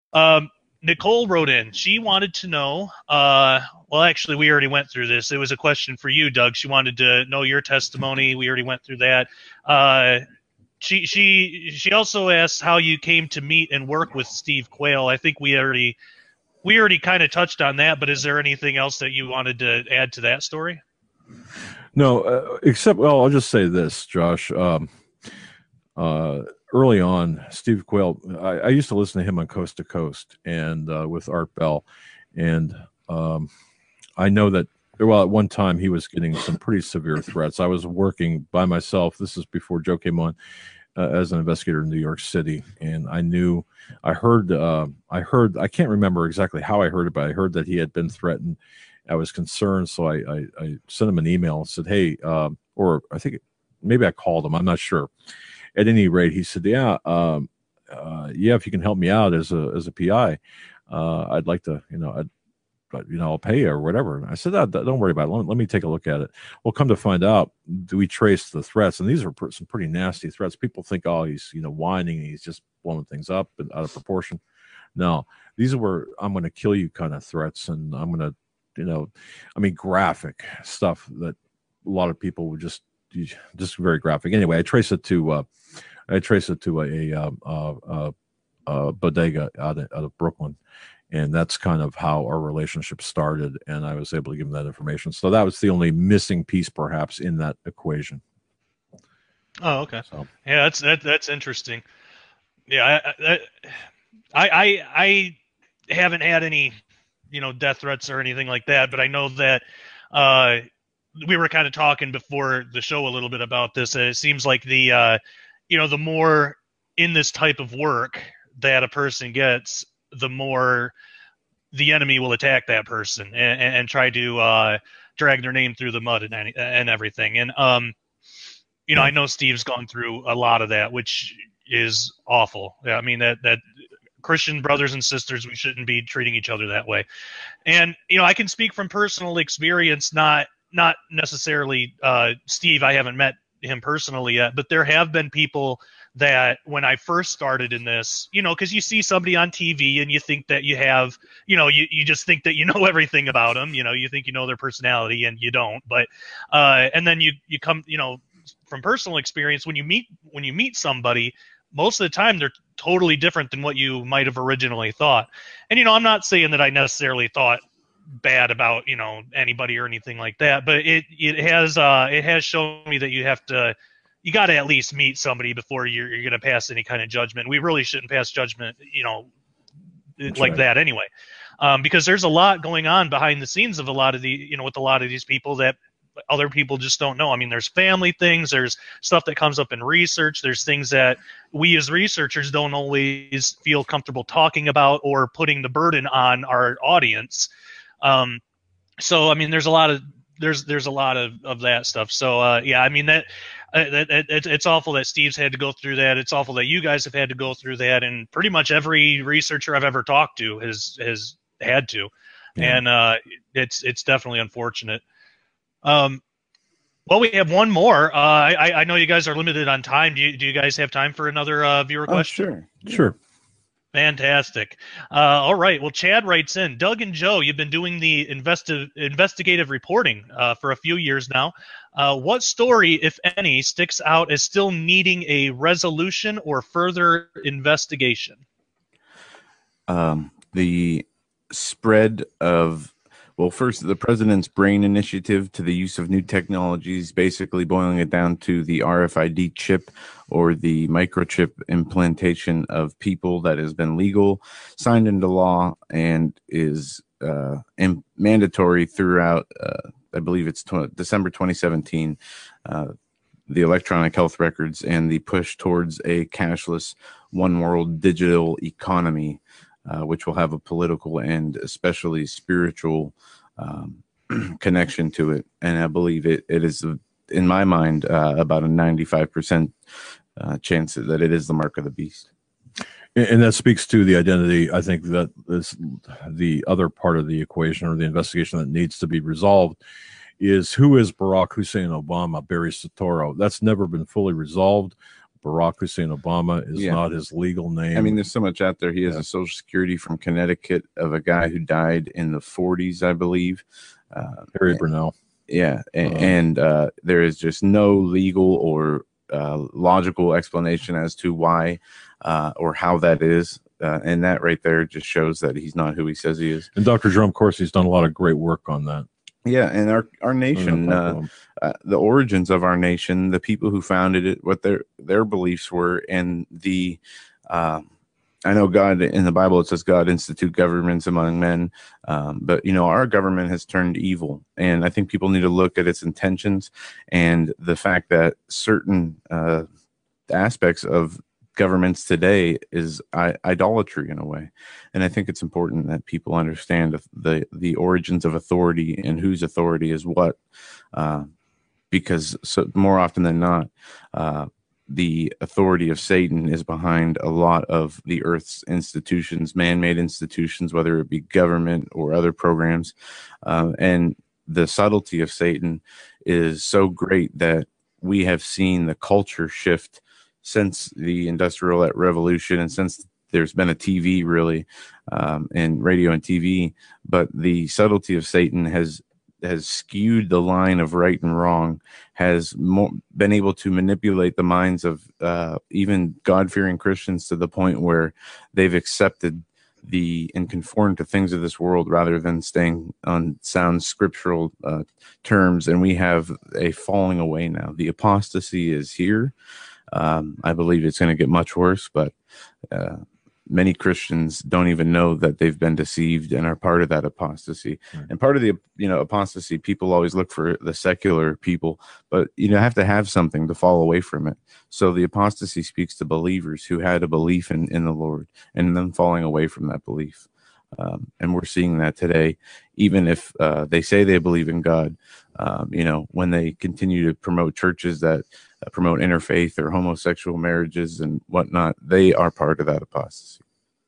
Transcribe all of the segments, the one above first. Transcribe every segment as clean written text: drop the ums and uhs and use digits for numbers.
Nicole wrote in. She wanted to know. Well, actually, we already went through this. It was a question for you, Doug. She wanted to know your testimony. We already went through that. She also asked how you came to meet and work with Steve Quayle. I think we already kind of touched on that. But is there anything else that you wanted to add to that story? No, except, well, I'll just say this, Josh. Early on, Steve Quayle, I used to listen to him on Coast to Coast and with Art Bell. And I know that, well, at one time he was getting some pretty severe threats. I was working by myself. This is before Joe came on as an investigator in New York City. And I heard, I can't remember exactly how I heard it, but I heard that he had been threatened. I was concerned. So I sent him an email and said, hey, or I think maybe I called him. I'm not sure. At any rate, he said, "Yeah, yeah, if you can help me out as a PI, I'd like to, but I'll pay you or whatever." And I said, "Don't worry about it. Let me take a look at it." Well, come to find out, do we trace the threats? And these are some pretty nasty threats. People think, oh, he's whining, he's just blowing things up and out of proportion. No, these were "I'm going to kill you" kind of threats, and I'm going to, graphic stuff that a lot of people would just very graphic. Anyway, I trace it to a bodega out of Brooklyn, and that's kind of how our relationship started. And I was able to give him that information. So that was the only missing piece, perhaps, in that equation. Oh, okay. So. Yeah, that's interesting. Yeah, I haven't had any, death threats or anything like that, but I know that we were kind of talking before the show a little bit about this. It seems like the more in this type of work that a person gets, the more the enemy will attack that person and try to drag their name through the mud and everything. And I know Steve's gone through a lot of that, which is awful. I mean, that Christian brothers and sisters, we shouldn't be treating each other that way. And I can speak from personal experience, not necessarily Steve. I haven't met him personally yet, but there have been people that when I first started in this, because you see somebody on TV and you think that you have, you just think that you know everything about them. You think you know their personality, and you don't. But and then you come, from personal experience, when you meet somebody, most of the time they're totally different than what you might have originally thought. And I'm not saying that I necessarily thought bad about anybody or anything like that, but it has shown me that you got to at least meet somebody before you're going to pass any kind of judgment. We really shouldn't pass judgment like that anyway, because there's a lot going on behind the scenes of a lot of with a lot of these people that other people just don't know. I mean, there's family things, there's stuff that comes up in research, there's things that we as researchers don't always feel comfortable talking about or putting the burden on our audience. So I mean, there's a lot of that stuff. So yeah, I mean that it's awful that Steve's had to go through that. It's awful that you guys have had to go through that, and pretty much every researcher I've ever talked to has had to. Yeah. And it's definitely unfortunate. Well, we have one more. I know you guys are limited on time. Do you guys have time for another viewer question? Sure. Fantastic. All right. Well, Chad writes in, Doug and Joe, you've been doing the investigative reporting for a few years now. What story, if any, sticks out as still needing a resolution or further investigation? The spread of, well, first, the President's BRAIN initiative to the use of new technologies, basically boiling it down to the RFID chip or the microchip implantation of people that has been legal, signed into law, and is mandatory throughout, I believe it's December 2017, the electronic health records and the push towards a cashless one world digital economy, which will have a political and especially spiritual connection to it. And I believe it is, in my mind, about a 95% chance that it is the mark of the beast. And that speaks to the identity. I think that is the other part of the equation, or the investigation that needs to be resolved, is who is Barack Hussein Obama, Barry Soetoro. That's never been fully resolved, Barack Hussein Obama is not his legal name. I mean, there's so much out there. He has a Social Security from Connecticut of a guy who died in the 40s, I believe. Harry Brunel. Yeah, and there is just no legal or logical explanation as to why or how that is. And that right there just shows that he's not who he says he is. And Dr. Jerome Corsi's done a lot of great work on that. Yeah, and our nation, the origins of our nation, the people who founded it, what their beliefs were, and the I know God in the Bible, it says God institute governments among men, but our government has turned evil, and I think people need to look at its intentions and the fact that certain aspects of governments today is idolatry in a way. And I think it's important that people understand the origins of authority and whose authority is what, because more often than not, the authority of Satan is behind a lot of the earth's institutions, man-made institutions, whether it be government or other programs. And the subtlety of Satan is so great that we have seen the culture shift since the Industrial Revolution and since there's been a TV really, and radio and TV, but the subtlety of Satan has skewed the line of right and wrong, has been able to manipulate the minds of even God-fearing Christians to the point where they've accepted and conformed to things of this world rather than staying on sound scriptural terms. And we have a falling away now. The apostasy is here. I believe it's going to get much worse, but many Christians don't even know that they've been deceived and are part of that apostasy. And part of the apostasy, people always look for the secular people, but have to have something to fall away from it. So the apostasy speaks to believers who had a belief in the Lord and then falling away from that belief. And we're seeing that today, even if they say they believe in God, when they continue to promote churches that promote interfaith or homosexual marriages and whatnot, they are part of that apostasy.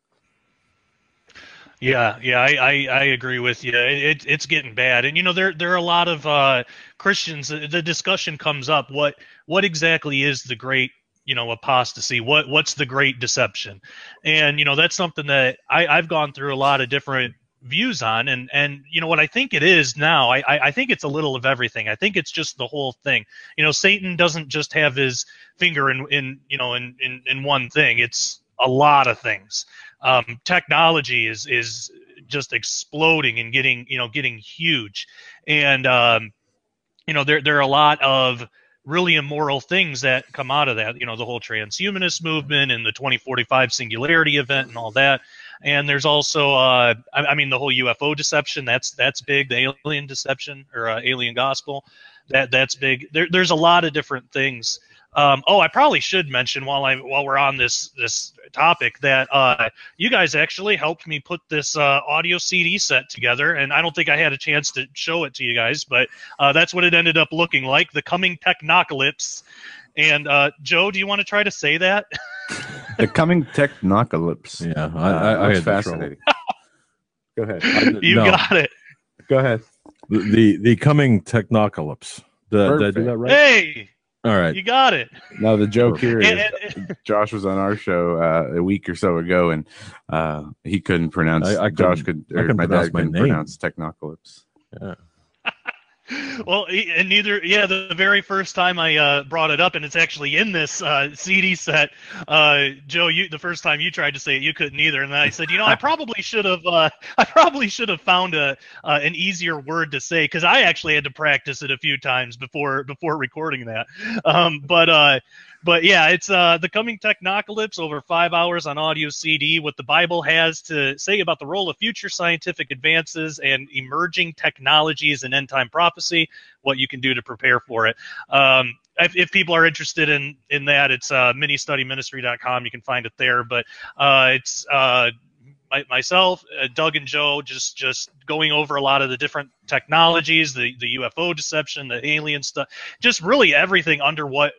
Yeah, I agree with you. It's getting bad, and there are a lot of Christians. The discussion comes up: what exactly is the great apostasy? What's the great deception? And that's something that I've gone through a lot of different views on, and what I think it is now, I think it's a little of everything. I think it's just the whole thing. Satan doesn't just have his finger in one thing. It's a lot of things. Technology is just exploding and getting huge, and there are a lot of really immoral things that come out of that. The whole transhumanist movement and the 2045 singularity event and all that. And there's also, the whole UFO deception. That's big. The alien deception or alien gospel, that's big. There's a lot of different things. I probably should mention while we're on this topic that you guys actually helped me put this audio CD set together, and I don't think I had a chance to show it to you guys, but that's what it ended up looking like. The Coming Technocalypse. And Joe, do you want to try to say that? The Coming Technocalypse. Yeah, I had fascinating. Go ahead. Got it. Go ahead. The Coming Technocalypse. Did I do that right? Hey. All right. You got it. Now, the joke here is Josh was on our show a week or so ago, and he couldn't pronounce. My dad couldn't pronounce Technocalypse. Yeah. Well, and the very first time I brought it up, and it's actually in this CD set, Joe, the first time you tried to say it, you couldn't either, and then I said, I probably should have found an easier word to say, because I actually had to practice it a few times before recording that, But yeah, it's The Coming Technocalypse, over 5 hours on audio CD, what the Bible has to say about the role of future scientific advances and emerging technologies and end-time prophecy, what you can do to prepare for it. If people are interested in that, it's ministudyministry.com. You can find it there. But it's myself, Doug, and Joe just going over a lot of the different technologies, the UFO deception, the alien stuff, just really everything under what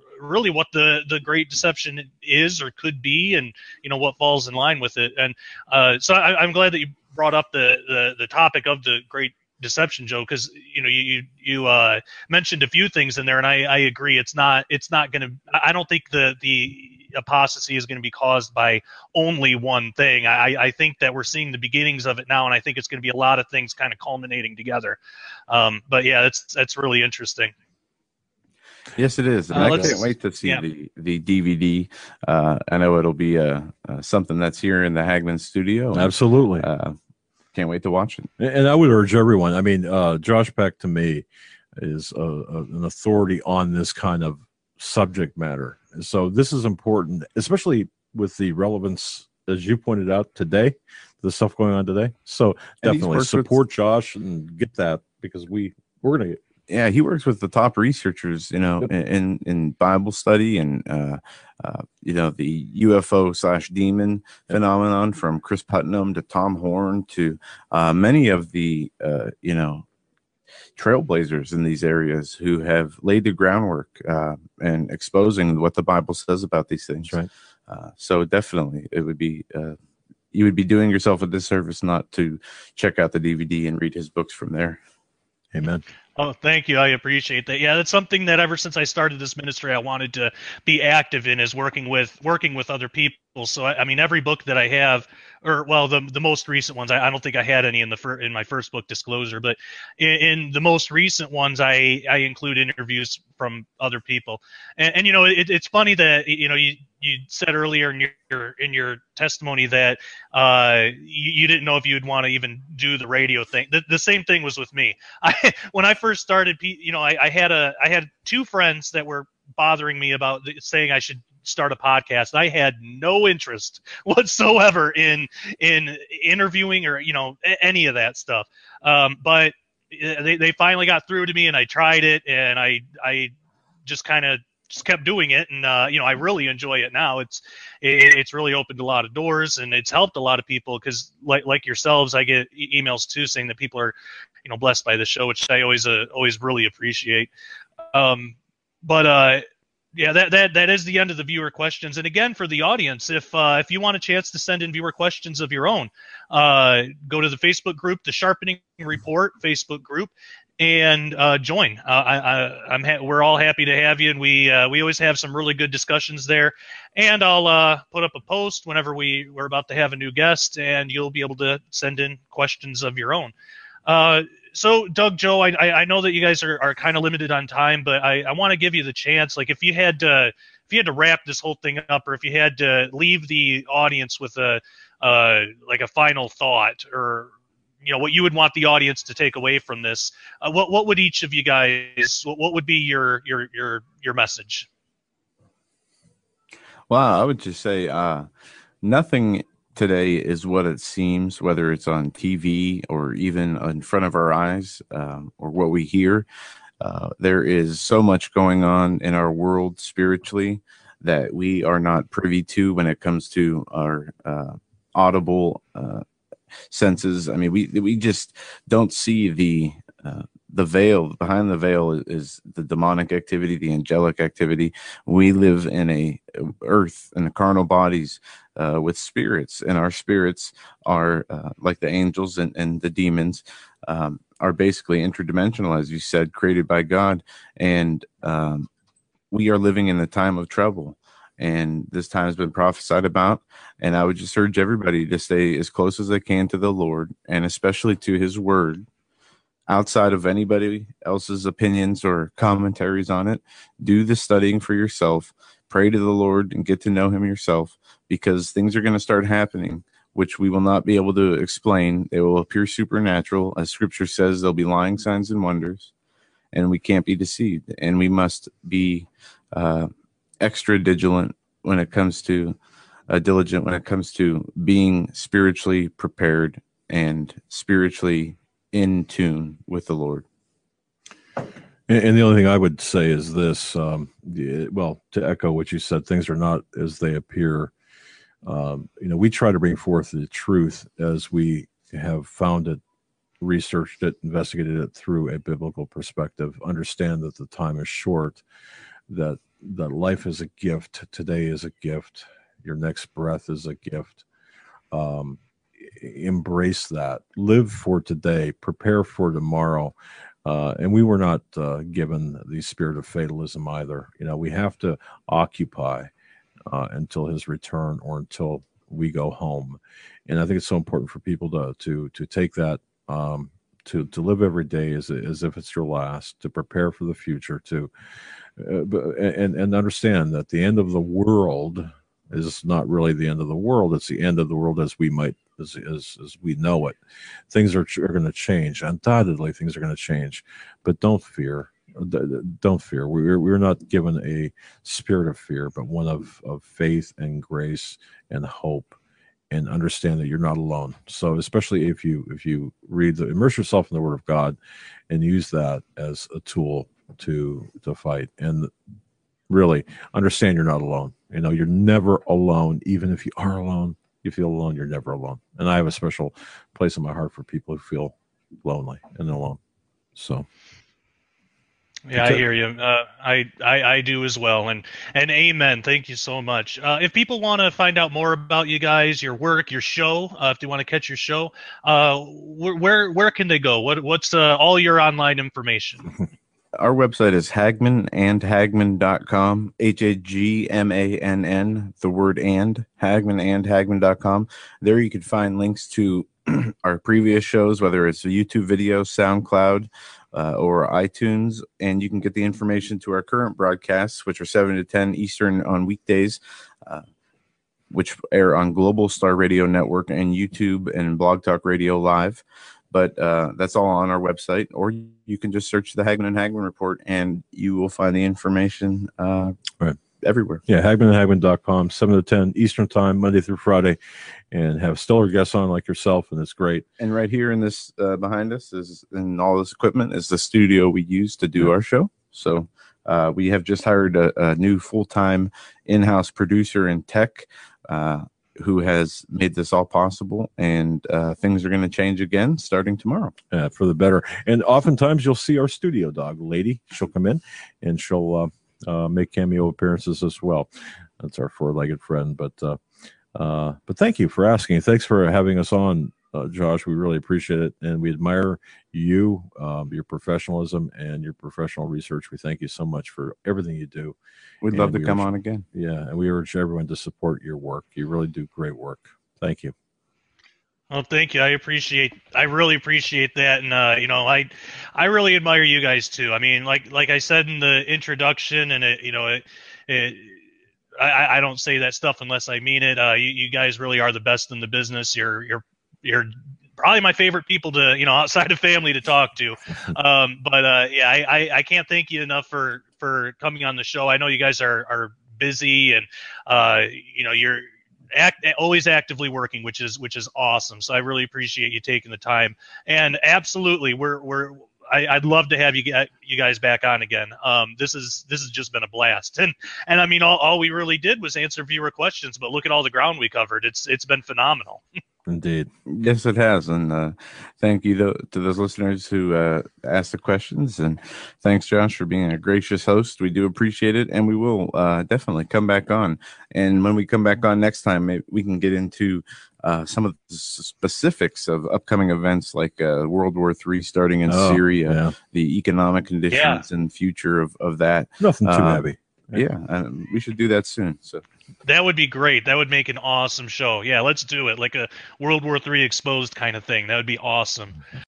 the Great Deception is or could be, and what falls in line with it. And so I'm glad that you brought up the topic of the Great deception, Joe, because you mentioned a few things in there, and I agree. It's not going to. I don't think the apostasy is going to be caused by only one thing. I think that we're seeing the beginnings of it now, and I think it's going to be a lot of things kind of culminating together. But yeah, that's really interesting. Yes, it is. And I can't wait to see the DVD. I know it'll be something that's here in the Hagmann studio. Absolutely. Can't wait to watch it. And I would urge everyone. I mean, Josh Peck to me is an authority on this kind of subject matter. So this is important, especially with the relevance, as you pointed out today, the stuff going on today. So definitely support Josh and get that, because we're going to get. Yeah, he works with the top researchers, in Bible study and, the UFO/demon phenomenon, from Chris Putnam to Tom Horn to many of the, trailblazers in these areas who have laid the groundwork and exposing what the Bible says about these things. That's right. So definitely it would be, you would be doing yourself a disservice not to check out the DVD and read his books from there. Amen. Oh, thank you. I appreciate that. Yeah, that's something that ever since I started this ministry, I wanted to be active in, is working with other people. So, I mean, every book that I have, or well, the most recent ones, I don't think I had any in my first book, Disclosure, but in the most recent ones, I include interviews from other people. And it's funny that you said earlier in your testimony that you didn't know if you would want to even do the radio thing. The same thing was with me. When I first started, I had two friends that were bothering me about saying I should start a podcast. I had no interest whatsoever in interviewing or any of that stuff. But they finally got through to me, and I tried it, and I just kind of kept doing it, and I really enjoy it now. It's really opened a lot of doors, and it's helped a lot of people, because like yourselves, I get emails too saying that people are blessed by the show, which I always really appreciate. Yeah, that is the end of the viewer questions. And again, for the audience, if you want a chance to send in viewer questions of your own, go to the Facebook group, the Sharpening Report Facebook group, and join. We're all happy to have you, and we always have some really good discussions there. And I'll put up a post whenever we're about to have a new guest, and you'll be able to send in questions of your own. So, Doug, Joe, I know that you guys are kind of limited on time, but I want to give you the chance. Like, if you had to wrap this whole thing up, or if you had to leave the audience with a final thought, or what you would want the audience to take away from this, what would each of you guys? What would be your message? Well, I would just say nothing today is what it seems, whether it's on TV or even in front of our eyes, or what we hear. There is so much going on in our world spiritually that we are not privy to when it comes to our audible senses. I mean, we just don't see the veil. Behind the veil is the demonic activity, the angelic activity. We live in a earth and the carnal bodies with spirits, and our spirits are like the angels and the demons, are basically interdimensional, as you said, created by God. And we are living in the time of trouble, and this time has been prophesied about. And I would just urge everybody to stay as close as they can to the Lord, and especially to his word, outside of anybody else's opinions or commentaries on it. Do the studying for yourself. Pray to the Lord and get to know him yourself, because things are going to start happening which we will not be able to explain. They will appear supernatural. As scripture says, there'll be lying signs and wonders, and we can't be deceived. And we must be extra diligent when it comes to being spiritually prepared and spiritually in tune with the Lord. And the only thing I would say is this, well, to echo what you said, things are not as they appear. We try to bring forth the truth as we have found it, researched it, investigated it through a biblical perspective, understand that the time is short, that life is a gift. Today is a gift. Your next breath is a gift. embrace that. Live for today. Prepare for tomorrow. And we were not given the spirit of fatalism either. We have to occupy until his return or until we go home. And I think it's so important for people to take that, to live every day as if it's your last, to prepare for the future, and understand that the end of the world is not really the end of the world. It's the end of the world as we know it. Things are going to change. Undoubtedly, things are going to change, but don't fear. Don't fear. We're not given a spirit of fear, but one of faith and grace and hope, and understand that you're not alone. So especially if you immerse yourself in the Word of God and use that as a tool to fight, and really understand you're not alone. You're never alone. Even if you are alone, you feel alone, you're never alone. And I have a special place in my heart for people who feel lonely and alone. So yeah, I hear you. I do as well. And amen. Thank you so much. If people want to find out more about you guys, your work, your show, if they want to catch your show, where can they go? What's all your online information? Our website is hagmanandhagman.com, HAGMANN, the word and, hagmanandhagman.com. There you can find links to our previous shows, whether it's a YouTube video, SoundCloud, or iTunes, and you can get the information to our current broadcasts, which are 7 to 10 Eastern on weekdays, which air on Global Star Radio Network and YouTube and Blog Talk Radio Live. But that's all on our website, or you can just search the Hagman and Hagman Report, and you will find the information everywhere. Yeah, hagmanandhagman.com, 7 to 10 Eastern Time, Monday through Friday, and have stellar guests on like yourself, and it's great. And right here in this, behind us, and all this equipment is the studio we use to do our show. So we have just hired a new full-time in-house producer in tech, who has made this all possible, and things are going to change again starting tomorrow. For the better. And oftentimes you'll see our studio dog, Lady. She'll come in and she'll make cameo appearances as well. That's our four-legged friend. But thank you for asking. Thanks for having us on, Josh. We really appreciate it, and we admire you, your professionalism, and your professional research. We thank you so much for everything you do. We'd love to come on again. Yeah, and we urge everyone to support your work. You really do great work. Thank you. Well, thank you. I really appreciate that, and I really admire you guys too. I mean, like I said in the introduction, and I don't say that stuff unless I mean it. You guys really are the best in the business. You're probably my favorite people to, outside of family, to talk to. I can't thank you enough for coming on the show. I know you guys are busy, and you're always actively working, which is awesome. So I really appreciate you taking the time. And absolutely, I'd love to have you guys back on again. This has just been a blast, and I mean, all we really did was answer viewer questions, but look at all the ground we covered. It's been phenomenal. Indeed. Yes, it has. And thank you to those listeners who asked the questions. And thanks, Josh, for being a gracious host. We do appreciate it. And we will definitely come back on. And when we come back on next time, maybe we can get into some of the specifics of upcoming events like World War III starting in Syria, the economic conditions and future of that. Nothing too heavy. Yeah, we should do that soon. So that would be great. That would make an awesome show. Yeah, let's do it. Like a World War III exposed kind of thing. That would be awesome.